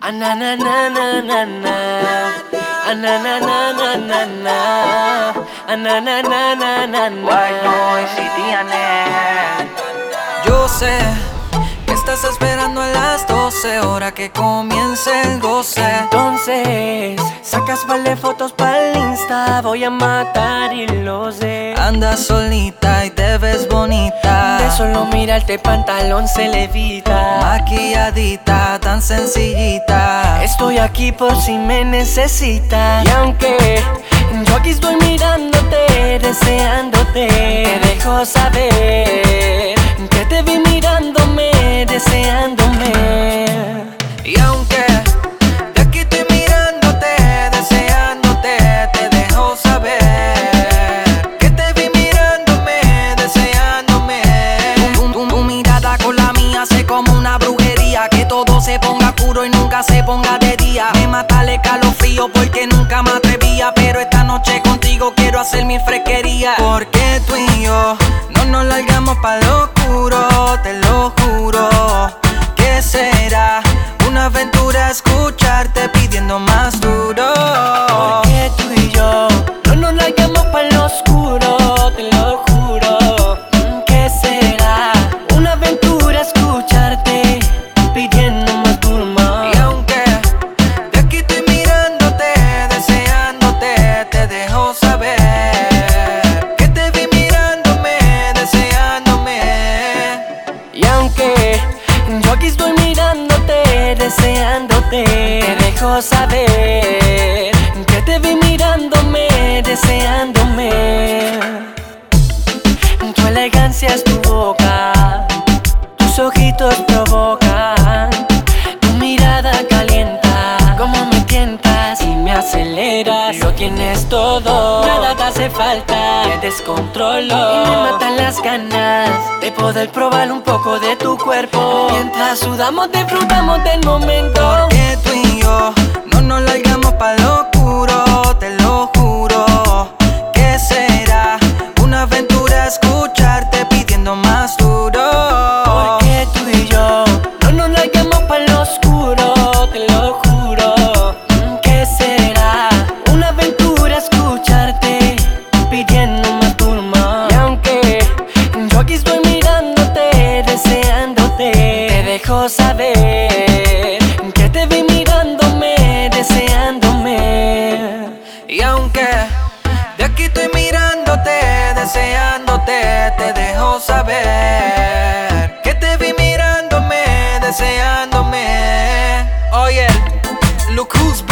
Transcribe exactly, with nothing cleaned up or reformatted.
Ah, na na na na na na. Ah, na na na na na na. Ah, na na na na na na. White Noise y Dianet. Yo sé que estás esperando a las doce, hora que comience el goce. Entonces, sacas par de fotos pa'l Insta. Voy a matar y lo sé. Andas solita y te ves bonita. De solo mirarte pantalón se levita. Maquilladita, tan sencillita. Estoy aquí por si me necesitas. Y aunque yo aquí estoy mirándote, deseándote, te dejo saber que te vi mirándome, deseándome. Y aunque de aquí estoy mirándote, deseándote, te dejo saber que te vi mirándome, deseándome. Tu, tu, tu mirada con la mía hace como una brujería, que todo se ponga oscuro y nunca se ponga de día. Me mata el escalofrío porque nunca me atrevía, pero esta noche contigo quiero hacer mi fresquería. Porque tú y yo no nos largamos pa' lo oscuro, te lo juro. ¿Qué será? Una aventura escucharte pidiendo más duro. Porque tú y yo no nos largamos pa' lo oscuro, te lo juro. ¿Qué será? Una aventura escucharte pidiendo más duro, más. Y aunque de aquí estoy mirándote, deseándote, te dejo saber que te vi mirándome, deseándome. Y aunque yo aquí estoy mirándote, deseándote, te dejo saber que te vi mirándome, deseándome. Tu elegancia es tu boca, tus ojitos provocan, tu mirada calienta, como me tientas y me aceleras. Lo tienes todo, nada te hace falta, te descontrolo y me matan las ganas de poder probar un poco de tu cuerpo. Mientras sudamos disfrutamos del momento. Porque tú y yo no nos largamos pa' lo oscuro, te lo juro. ¿Qué será? Una aventura escucharte pidiendo más duro. Porque tú y yo no nos largamos pa' lo oscuro, te lo juro. ¿Qué será? Una aventura escucharte pidiendo más duro, más. Y aunque yo aquí estoy mirándote, deseándote, te dejo saber que te vi mirándome, deseándome. Y aunque de aquí estoy mirándote, deseándote, te dejo saber que te vi mirándome, deseándome. Oye, look who's back.